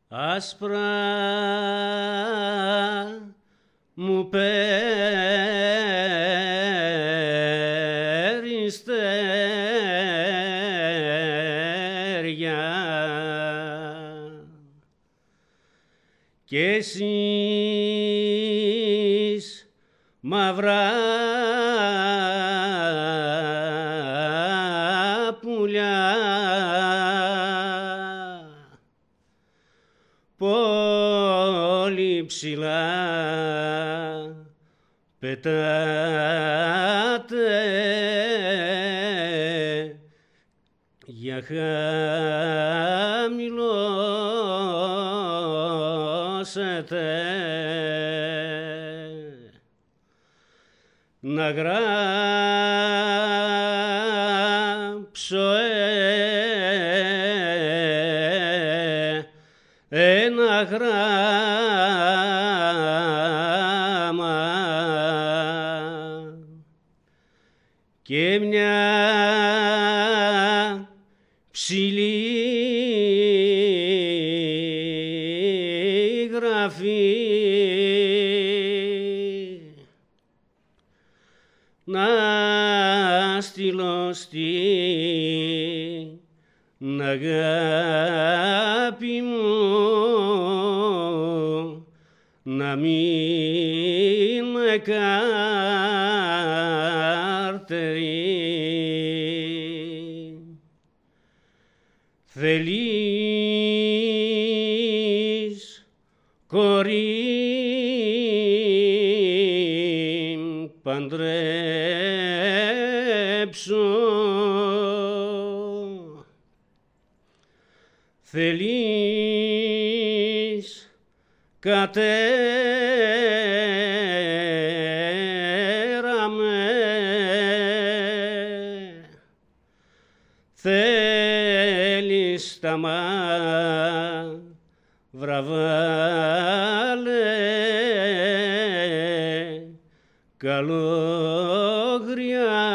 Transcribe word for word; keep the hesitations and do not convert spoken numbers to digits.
άσπρα μου περιστέρια κι εσείς μαυρά πουλιά πολύ ψηλά πετάτε για χαμηλώσετε να γράψω ε, ένα γράμμα και μια ψηλή γραφή να στείλω στην αγάπη μου να μην με καρτερεί. Θέλεις κορί παντρέψω, θέλεις κατέρα με, θέλεις τα μαύρα βάλε καλόγρια